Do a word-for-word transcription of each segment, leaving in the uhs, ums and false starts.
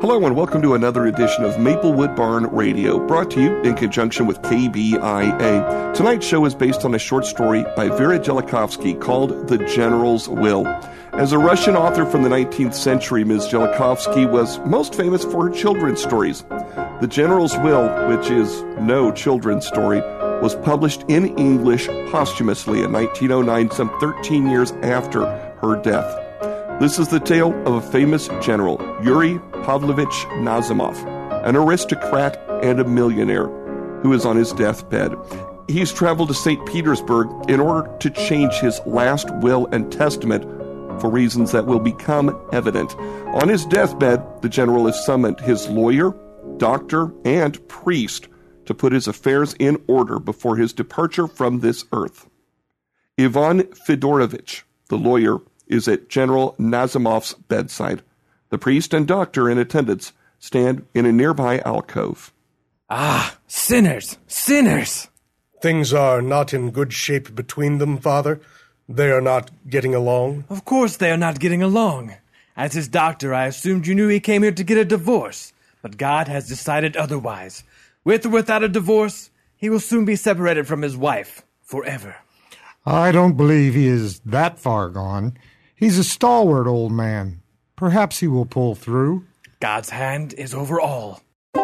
Hello and welcome to another edition of Maplewood Barn Radio, brought to you in conjunction with K B I A. Tonight's show is based on a short story by Vera Jelikovsky called The General's Will. As a Russian author from the nineteenth century, Miz Jelikovsky was most famous for her children's stories. The General's Will, which is no children's story, was published in English posthumously in nineteen oh nine, some thirteen years after her death. This is the tale of a famous general, Yuri Pavlovich Nazimov, an aristocrat and a millionaire who is on his deathbed. He's traveled to Saint Petersburg in order to change his last will and testament for reasons that will become evident. On his deathbed, the general has summoned his lawyer, doctor, and priest to put his affairs in order before his departure from this earth. Ivan Fedorovich, the lawyer, is at General Nazimov's bedside. The priest and doctor in attendance stand in a nearby alcove. Ah, sinners, sinners! Things are not in good shape between them, Father. They are not getting along. Of course they are not getting along. As his doctor, I assumed you knew he came here to get a divorce. But God has decided otherwise. With or without a divorce, he will soon be separated from his wife forever. I don't believe he is that far gone. He's a stalwart old man. Perhaps he will pull through. God's hand is over all.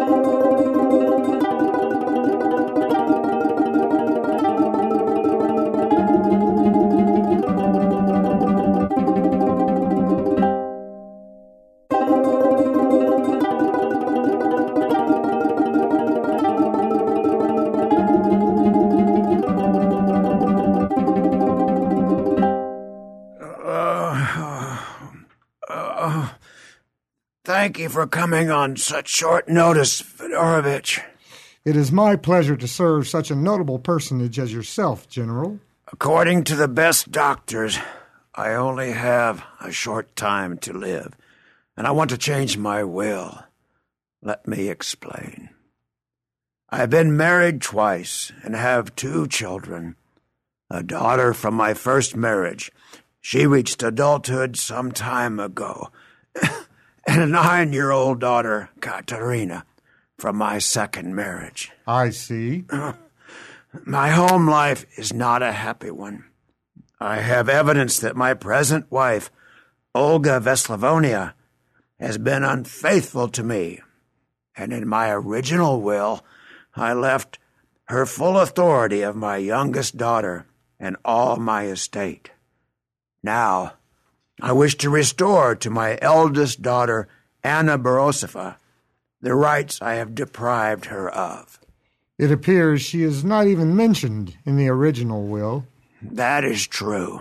Thank you for coming on such short notice, Fedorovich. It is my pleasure to serve such a notable personage as yourself, General. According to the best doctors, I only have a short time to live, and I want to change my will. Let me explain. I have been married twice and have two children. A daughter from my first marriage. She reached adulthood some time ago. And a nine-year-old daughter, Katerina, from my second marriage. I see. My home life is not a happy one. I have evidence that my present wife, Olga Veslavonia, has been unfaithful to me, and in my original will, I left her full authority of my youngest daughter and all my estate. Now, I wish to restore to my eldest daughter, Anna Borosova, the rights I have deprived her of. It appears she is not even mentioned in the original will. That is true.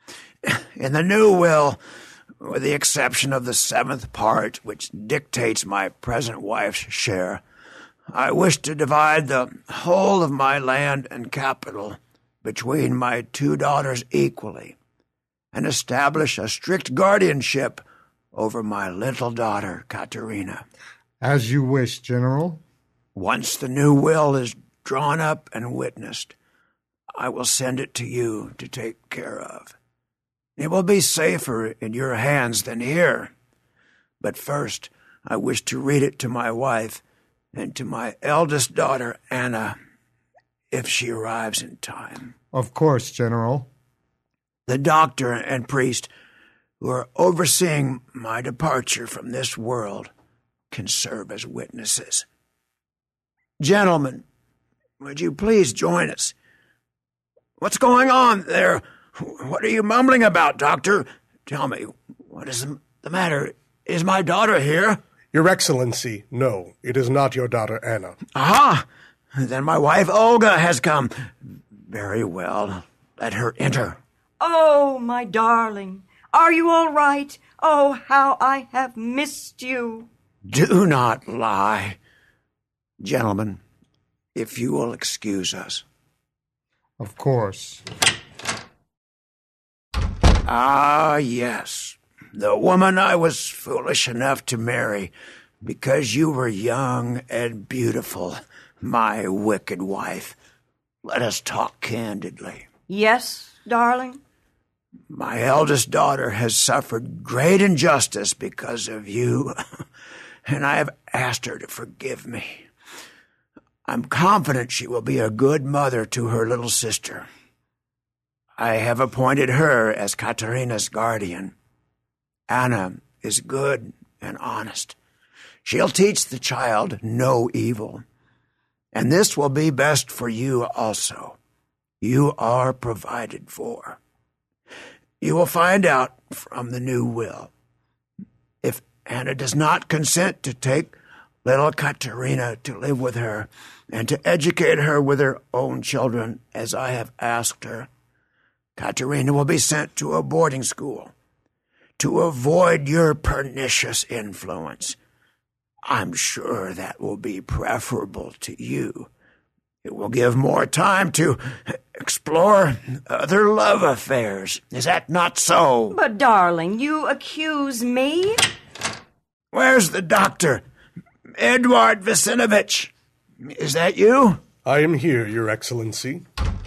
In the new will, with the exception of the seventh part, which dictates my present wife's share, I wish to divide the whole of my land and capital between my two daughters equally, and establish a strict guardianship over my little daughter, Katerina. As you wish, General. Once the new will is drawn up and witnessed, I will send it to you to take care of. It will be safer in your hands than here. But first, I wish to read it to my wife and to my eldest daughter, Anna, if she arrives in time. Of course, General. The doctor and priest who are overseeing my departure from this world can serve as witnesses. Gentlemen, would you please join us? What's going on there? What are you mumbling about, Doctor? Tell me, what is the matter? Is my daughter here? Your Excellency, no, it is not your daughter Anna. Aha! Then my wife Olga has come. Very well. Let her enter. Oh, my darling, are you all right? Oh, how I have missed you. Do not lie. Gentlemen, if you will excuse us. Of course. Ah, yes. The woman I was foolish enough to marry because you were young and beautiful, my wicked wife. Let us talk candidly. Yes, darling? My eldest daughter has suffered great injustice because of you, and I have asked her to forgive me. I'm confident she will be a good mother to her little sister. I have appointed her as Katerina's guardian. Anna is good and honest. She'll teach the child no evil. And this will be best for you also. You are provided for. You will find out from the new will. If Anna does not consent to take little Katerina to live with her and to educate her with her own children, as I have asked her, Katerina will be sent to a boarding school to avoid your pernicious influence. I'm sure that will be preferable to you. It will give more time to explore other love affairs. Is that not so? But, darling, you accuse me? Where's the doctor? Edward Vassinovich. Is that you? I am here, Your Excellency.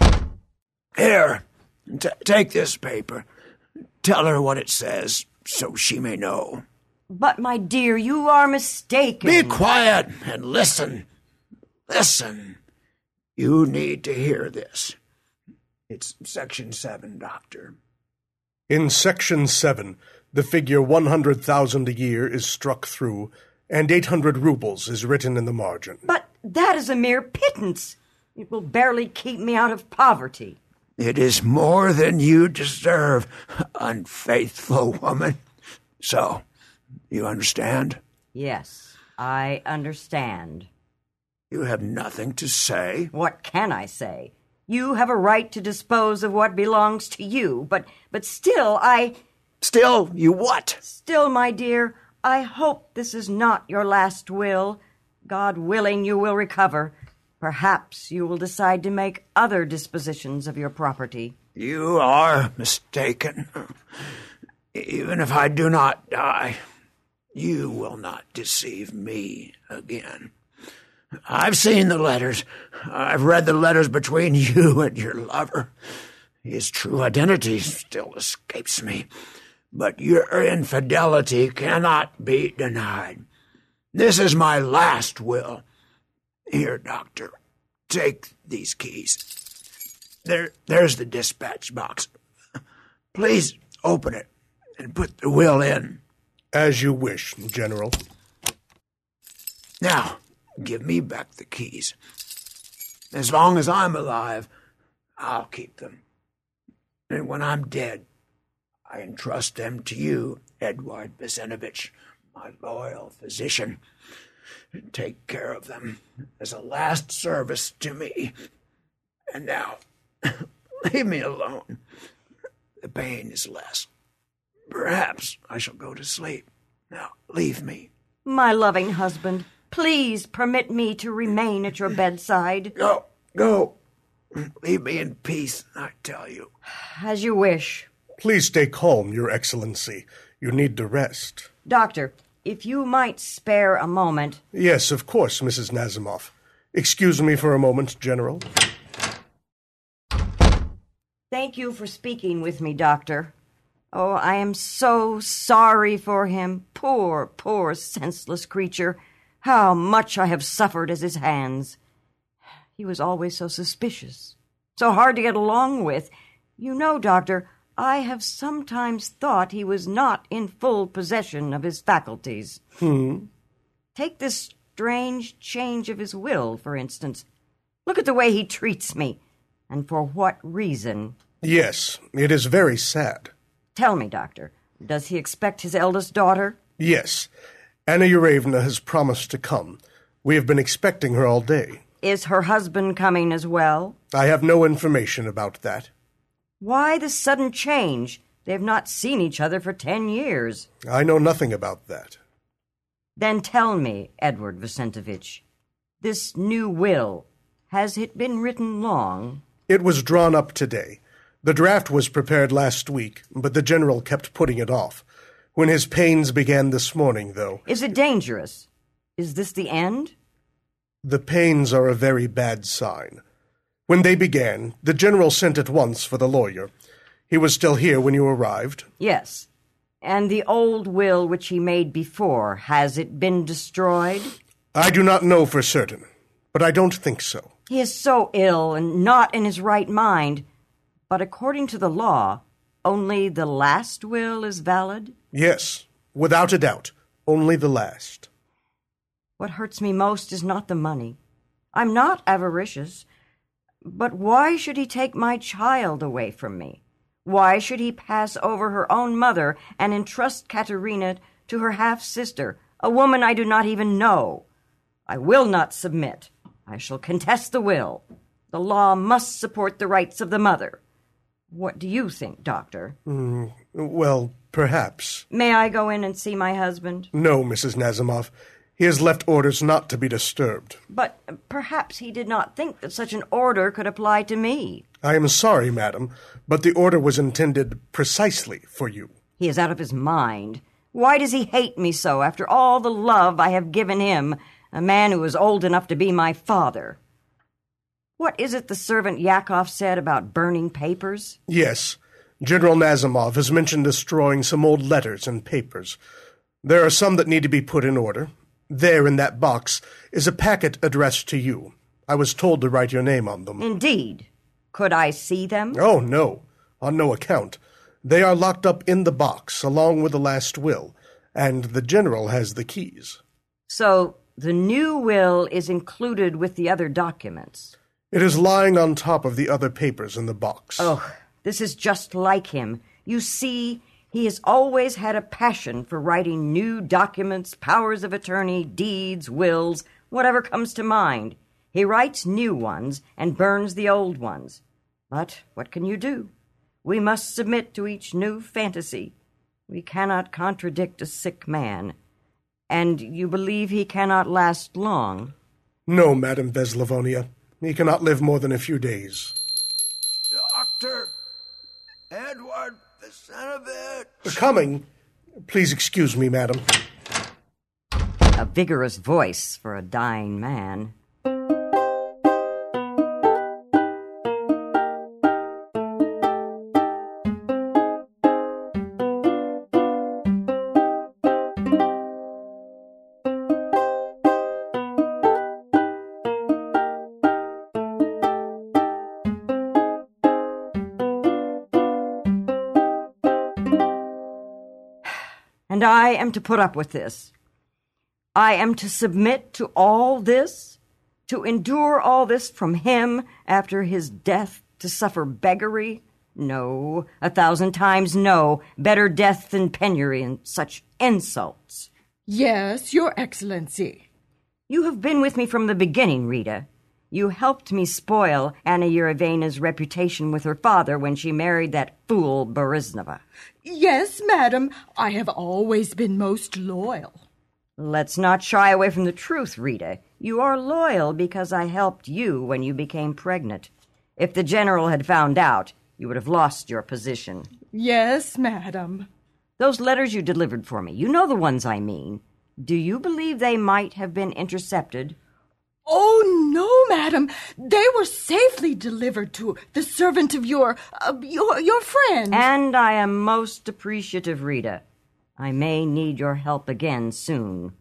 Here, t- take this paper. Tell her what it says, so she may know. But, my dear, you are mistaken. Be quiet and listen. Listen. You need to hear this. It's Section seven, Doctor. In Section seven, the figure one hundred thousand a year is struck through, and eight hundred rubles is written in the margin. But that is a mere pittance. It will barely keep me out of poverty. It is more than you deserve, unfaithful woman. So, you understand? Yes, I understand. You have nothing to say? What can I say? You have a right to dispose of what belongs to you, but but still, I... Still, you what? Still, my dear, I hope this is not your last will. God willing, you will recover. Perhaps you will decide to make other dispositions of your property. You are mistaken. Even if I do not die, you will not deceive me again. I've seen the letters. I've read the letters between you and your lover. His true identity still escapes me, but your infidelity cannot be denied. This is my last will. Here, Doctor, take these keys. There, there's the dispatch box. Please open it and put the will in. As you wish, General. Now, give me back the keys. As long as I'm alive, I'll keep them. And when I'm dead, I entrust them to you, Edward Vassinovich, my loyal physician. Take care of them as a last service to me. And now, leave me alone. The pain is less. Perhaps I shall go to sleep. Now, leave me. My loving husband, please permit me to remain at your bedside. Go, go. Leave me in peace, I tell you. As you wish. Please stay calm, Your Excellency. You need to rest. Doctor, if you might spare a moment. Yes, of course, Missus Nazimov. Excuse me for a moment, General. Thank you for speaking with me, Doctor. Oh, I am so sorry for him. Poor, poor, senseless creature. How much I have suffered as his hands. He was always so suspicious, so hard to get along with. You know, Doctor, I have sometimes thought he was not in full possession of his faculties. Hmm? Take this strange change of his will, for instance. Look at the way he treats me, and for what reason. Yes, it is very sad. Tell me, Doctor, does he expect his eldest daughter? Yes. Anna Yurevna has promised to come. We have been expecting her all day. Is her husband coming as well? I have no information about that. Why the sudden change? They have not seen each other for ten years. I know nothing about that. Then tell me, Edward Vassinovich, this new will, has it been written long? It was drawn up today. The draft was prepared last week, but the General kept putting it off. When his pains began this morning, though... Is it dangerous? Is this the end? The pains are a very bad sign. When they began, the General sent at once for the lawyer. He was still here when you arrived? Yes. And the old will which he made before, has it been destroyed? I do not know for certain, but I don't think so. He is so ill and not in his right mind. But according to the law, only the last will is valid? Yes, without a doubt, only the last. What hurts me most is not the money. I'm not avaricious. But why should he take my child away from me? Why should he pass over her own mother and entrust Katerina to her half-sister, a woman I do not even know? I will not submit. I shall contest the will. The law must support the rights of the mother. What do you think, Doctor? Mm, well, perhaps. May I go in and see my husband? No, Missus Nazimov. He has left orders not to be disturbed. But perhaps he did not think that such an order could apply to me. I am sorry, madam, but the order was intended precisely for you. He is out of his mind. Why does he hate me so after all the love I have given him, a man who is old enough to be my father? What is it the servant Yakov said about burning papers? Yes, General Nazimov has mentioned destroying some old letters and papers. There are some that need to be put in order. There in that box is a packet addressed to you. I was told to write your name on them. Indeed. Could I see them? Oh, no. On no account. They are locked up in the box, along with the last will, and the general has the keys. So the new will is included with the other documents? It is lying on top of the other papers in the box. Oh, this is just like him. You see, he has always had a passion for writing new documents, powers of attorney, deeds, wills, whatever comes to mind. He writes new ones and burns the old ones. But what can you do? We must submit to each new fantasy. We cannot contradict a sick man. And you believe he cannot last long? No, Madame Veslavonia. He cannot live more than a few days. Doctor Edward Vicenovich. Coming. Please excuse me, madam. A vigorous voice for a dying man. And I am to put up with this. I am to submit to all this, to endure all this from him after his death, to suffer beggary? No, a thousand times no. Better death than penury and such insults. Yes, Your Excellency. You have been with me from the beginning, Rita. You helped me spoil Anna Yurievna's reputation with her father when she married that fool Boriznova. Yes, madam, I have always been most loyal. Let's not shy away from the truth, Rita. You are loyal because I helped you when you became pregnant. If the general had found out, you would have lost your position. Yes, madam. Those letters you delivered for me, you know the ones I mean. Do you believe they might have been intercepted? Oh, no, madam. They were safely delivered to the servant of your, uh, your, your friend. And I am most appreciative, Rita. I may need your help again soon.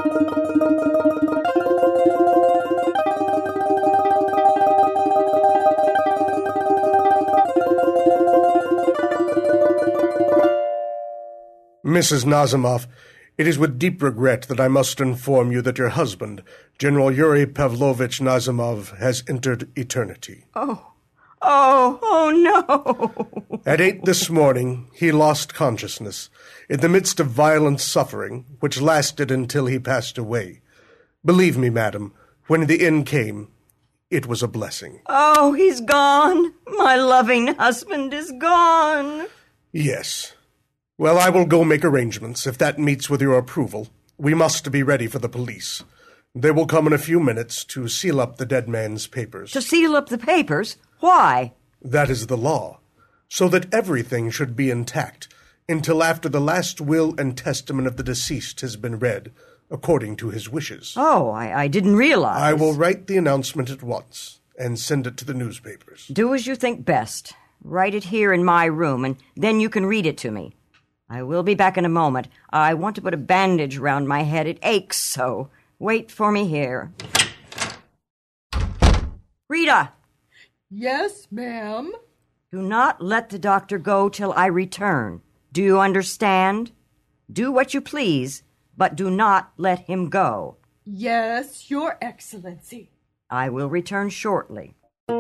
Missus Nazimov, it is with deep regret that I must inform you that your husband, General Yuri Pavlovich Nazimov, has entered eternity. Oh, oh, oh, no! At eight this morning, he lost consciousness in the midst of violent suffering, which lasted until he passed away. Believe me, madam, when the end came, it was a blessing. Oh, he's gone. My loving husband is gone. Yes. Well, I will go make arrangements, if that meets with your approval. We must be ready for the police. They will come in a few minutes to seal up the dead man's papers. To seal up the papers? Why? That is the law, so that everything should be intact until after the last will and testament of the deceased has been read, according to his wishes. Oh, I, I didn't realize. I will write the announcement at once and send it to the newspapers. Do as you think best. Write it here in my room, and then you can read it to me. I will be back in a moment. I want to put a bandage round my head. It aches so. Wait for me here. Rita! Yes, ma'am? Do not let the doctor go till I return. Do you understand? Do what you please, but do not let him go. Yes, Your Excellency. I will return shortly.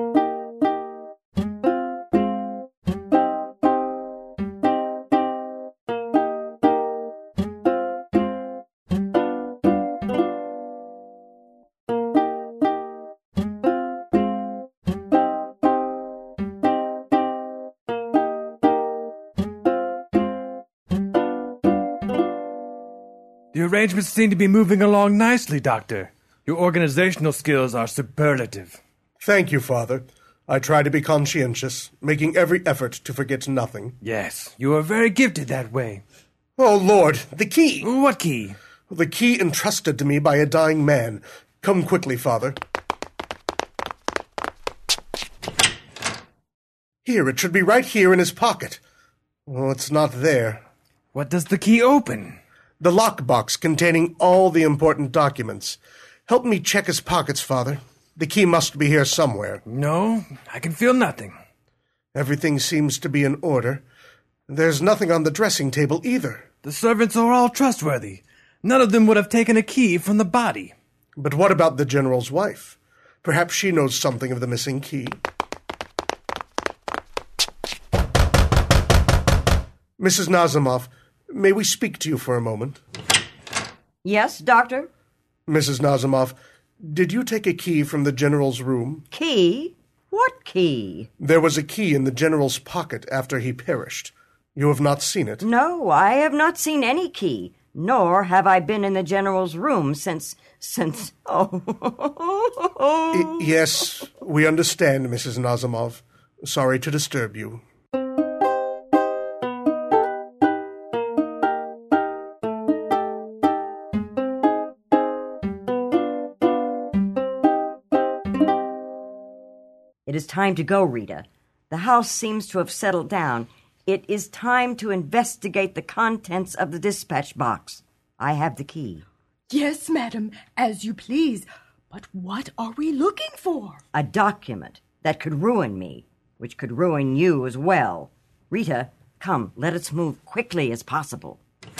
The arrangements seem to be moving along nicely, Doctor. Your organizational skills are superlative. Thank you, Father. I try to be conscientious, making every effort to forget nothing. Yes, you are very gifted that way. Oh, Lord, the key! What key? The key entrusted to me by a dying man. Come quickly, Father. Here, it should be right here in his pocket. Oh, it's not there. What does the key open? The lockbox containing all the important documents. Help me check his pockets, Father. The key must be here somewhere. No, I can feel nothing. Everything seems to be in order. There's nothing on the dressing table either. The servants are all trustworthy. None of them would have taken a key from the body. But what about the General's wife? Perhaps she knows something of the missing key. Missus Nazimov, may we speak to you for a moment? Yes, Doctor? Missus Nazimov, did you take a key from the General's room? Key? What key? There was a key in the General's pocket after he perished. You have not seen it? No, I have not seen any key, nor have I been in the General's room since, since, oh. I- yes, we understand, Missus Nazimov. Sorry to disturb you. It is time to go, Rita. The house seems to have settled down. It is time to investigate the contents of the dispatch box. I have the key. Yes, madam, as you please. But what are we looking for? A document that could ruin me, which could ruin you as well. Rita, come, let us move quickly as possible.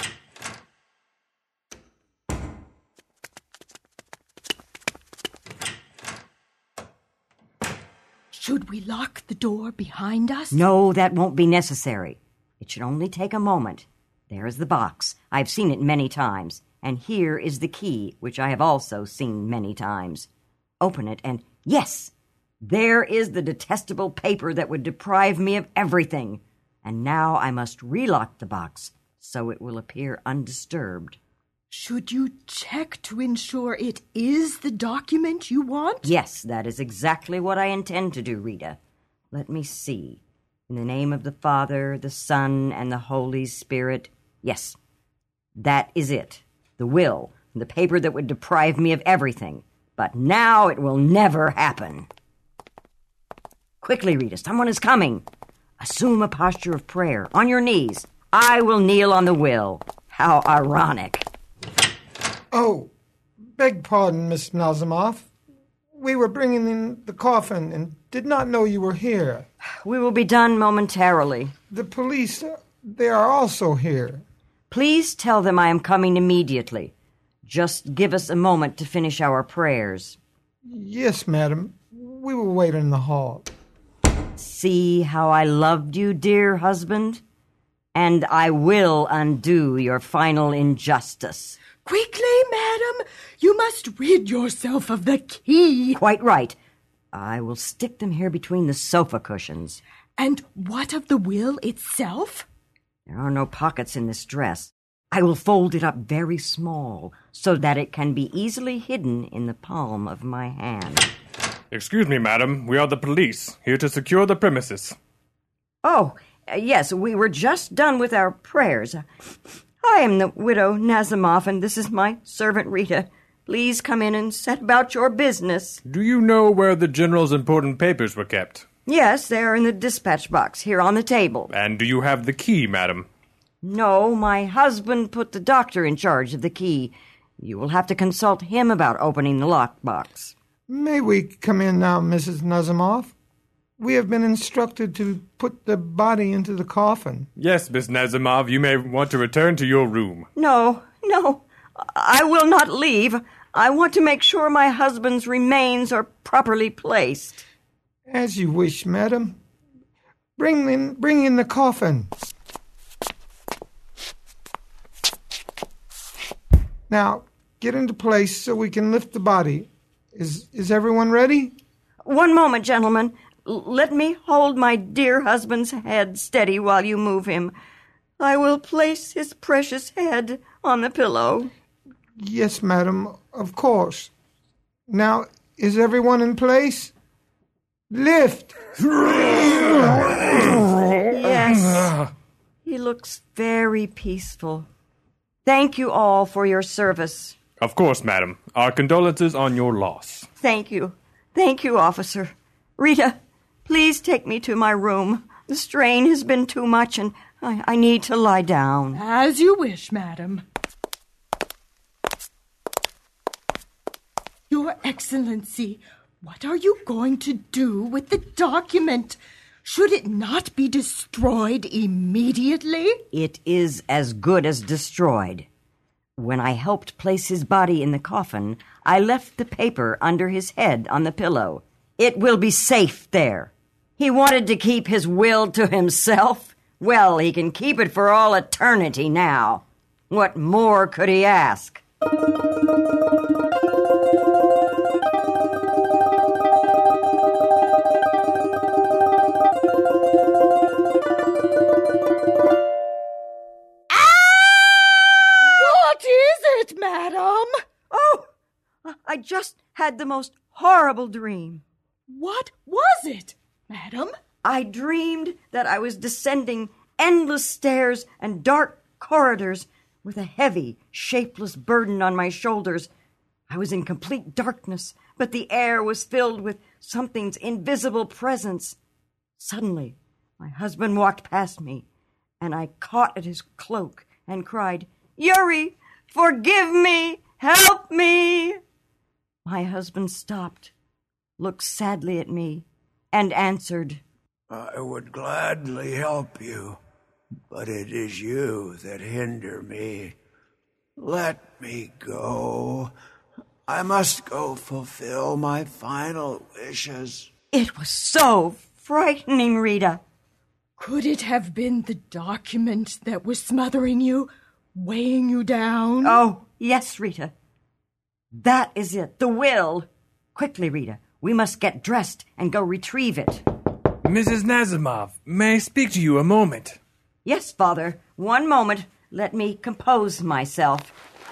Should we lock the door behind us? No, that won't be necessary. It should only take a moment. There is the box. I've seen it many times. And here is the key, which I have also seen many times. Open it and, yes, there is the detestable paper that would deprive me of everything. And now I must relock the box so it will appear undisturbed. Should you check to ensure it is the document you want? Yes, that is exactly what I intend to do, Rita. Let me see. In the name of the Father, the Son, and the Holy Spirit. Yes, that is it. The will, the paper that would deprive me of everything. But now it will never happen. Quickly, Rita, someone is coming. Assume a posture of prayer. On your knees. I will kneel on the will. How ironic. Oh, beg pardon, Miss Nazimov. We were bringing in the coffin and did not know you were here. We will be done momentarily. The police, they are also here. Please tell them I am coming immediately. Just give us a moment to finish our prayers. Yes, madam. We will wait in the hall. See how I loved you, dear husband? And I will undo your final injustice. Quickly, madam! You must rid yourself of the key. Quite right. I will stick them here between the sofa cushions. And what of the will itself? There are no pockets in this dress. I will fold it up very small so that it can be easily hidden in the palm of my hand. Excuse me, madam. We are the police, here to secure the premises. Oh, yes, we were just done with our prayers. I am the widow Nazimov, and this is my servant Rita. Please come in and set about your business. Do you know where the General's important papers were kept? Yes, they are in the dispatch box here on the table. And do you have the key, madam? No, my husband put the doctor in charge of the key. You will have to consult him about opening the lockbox. May we come in now, Missus Nazimov? We have been instructed to put the body into the coffin. Yes, Miss Nazimov, you may want to return to your room. No, no, I will not leave. I want to make sure my husband's remains are properly placed. As you wish, madam. Bring in, bring in the coffin. Now, get into place so we can lift the body. Is is everyone ready? One moment, gentlemen. L- let me hold my dear husband's head steady while you move him. I will place his precious head on the pillow. Yes, madam, of course. Now, is everyone in place? Lift! Yes. He looks very peaceful. Thank you all for your service. Of course, madam. Our condolences on your loss. Thank you. Thank you, officer. Rita, please take me to my room. The strain has been too much, and I, I need to lie down. As you wish, madam. Your Excellency, what are you going to do with the document? Should it not be destroyed immediately? It is as good as destroyed. When I helped place his body in the coffin, I left the paper under his head on the pillow. It will be safe there. He wanted to keep his will to himself. Well, he can keep it for all eternity now. What more could he ask? Madam? Oh, I just had the most horrible dream. What was it, madam? I dreamed that I was descending endless stairs and dark corridors with a heavy, shapeless burden on my shoulders. I was in complete darkness, but the air was filled with something's invisible presence. Suddenly, my husband walked past me, and I caught at his cloak and cried, "Yuri! Forgive me! Help me!" My husband stopped, looked sadly at me, and answered, I would gladly help you, but it is you that hinder me. Let me go. I must go fulfill my final wishes. It was so frightening, Rita. Could it have been the document that was smothering you? Weighing you down? Oh, yes, Rita. That is it, the will. Quickly, Rita, we must get dressed and go retrieve it. Missus Nazimov, may I speak to you a moment? Yes, Father. One moment. Let me compose myself.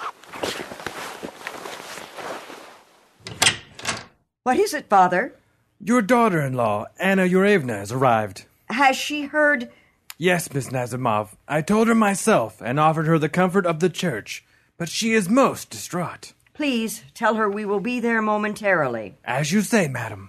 What is it, Father? Your daughter-in-law, Anna Yurevna, has arrived. Has she heard... Yes, Miss Nazimov. I told her myself and offered her the comfort of the church, but she is most distraught. Please tell her we will be there momentarily. As you say, madam.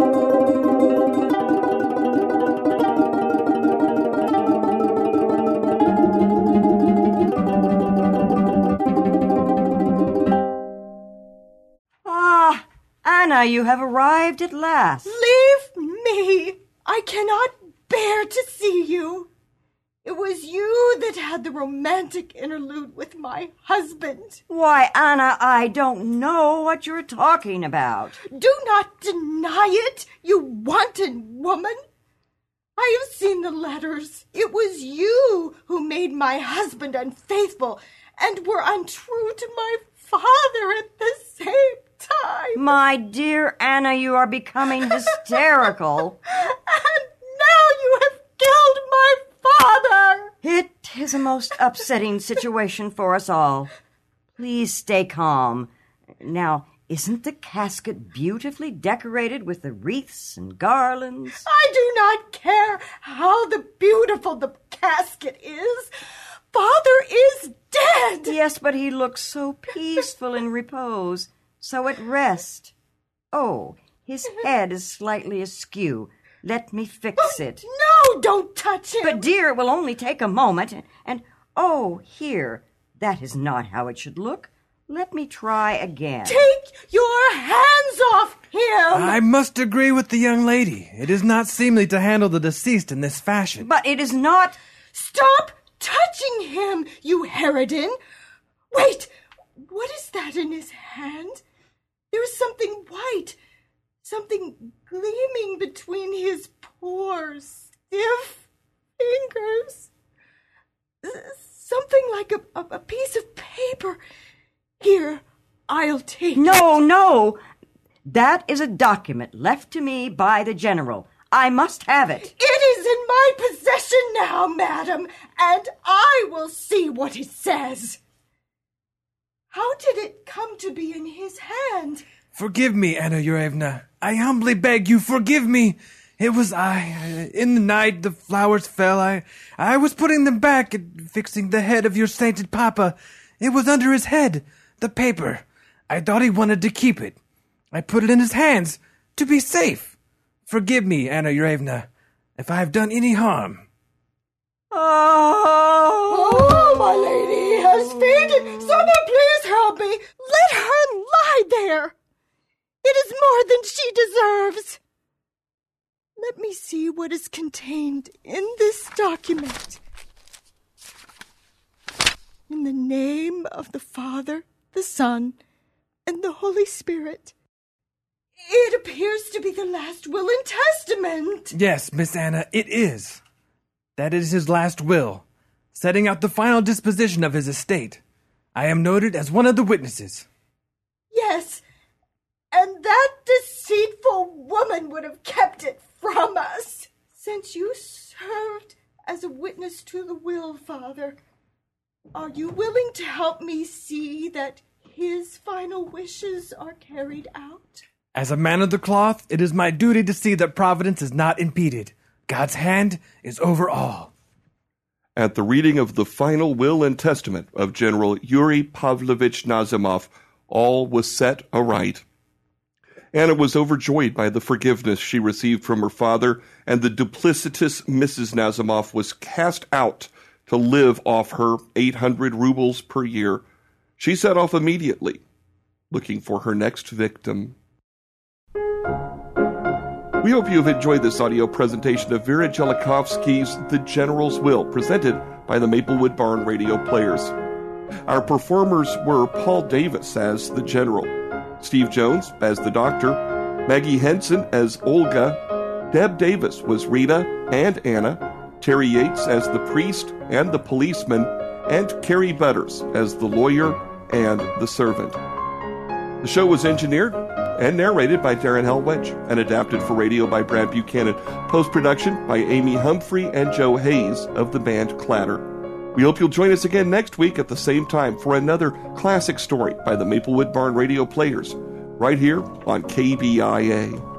Ah, Anna, you have arrived at last. Leave me! I cannot bear to see you. It was you that had the romantic interlude with my husband. Why, Anna, I don't know what you're talking about. Do not deny it, you wanton woman. I have seen the letters. It was you who made my husband unfaithful and were untrue to my father at the same time. My dear Anna, you are becoming hysterical. And now you have killed my father. It is a most upsetting situation for us all. Please stay calm. Now, isn't the casket beautifully decorated with the wreaths and garlands? I do not care how the beautiful the casket is. Father is dead. Yes, but he looks so peaceful in repose, so at rest. Oh, his head is slightly askew. Let me fix it. No, don't touch him. But, dear, it will only take a moment. And, and Oh, here. That is not how it should look. Let me try again. Take your hands off him! I must agree with the young lady. It is not seemly to handle the deceased in this fashion. But it is not... Stop touching him, you harridan! Wait! What is that in his hand? There is something white, something gleaming between his poor, stiff fingers. Something like a, a, a piece of paper. Here, I'll take No, it. no. That is a document left to me by the general. I must have it. It is in my possession now, madam, and I will see what it says. How did it come to be in his hand? Forgive me, Anna Yurevna. I humbly beg you, forgive me. It was I. In the night the flowers fell. I, I was putting them back and fixing the head of your sainted papa. It was under his head, the paper. I thought he wanted to keep it. I put it in his hands to be safe. Forgive me, Anna Yurevna, if I have done any harm. Oh, oh my lady has fainted. Someone please help me. Let her lie there. It is more than she deserves. Let me see what is contained in this document. In the name of the Father, the Son, and the Holy Spirit. It appears to be the last will and testament. Yes, Miss Anna, it is. That is his last will, setting out the final disposition of his estate. I am noted as one of the witnesses. Yes, and that deceitful woman would have kept it from us. Since you served as a witness to the will, Father, are you willing to help me see that his final wishes are carried out? As a man of the cloth, it is my duty to see that Providence is not impeded. God's hand is over all. At the reading of the final will and testament of General Yuri Pavlovich Nazimov, all was set aright. Anna was overjoyed by the forgiveness she received from her father, and the duplicitous Missus Nazimov was cast out to live off her eight hundred rubles per year. She set off immediately, looking for her next victim. We hope you have enjoyed this audio presentation of Vera Jelikovsky's The General's Will, presented by the Maplewood Barn Radio Players. Our performers were Paul Davis as the General, Steve Jones as the Doctor, Maggie Henson as Olga, Deb Davis was Rita and Anna, Terry Yates as the Priest and the Policeman, and Carrie Butters as the Lawyer and the Servant. The show was engineered and narrated by Darren Helwedge and adapted for radio by Brad Buchanan. Post-production by Amy Humphrey and Joe Hayes of the band Clatter. We hope you'll join us again next week at the same time for another classic story by the Maplewood Barn Radio Players, right here on K B I A.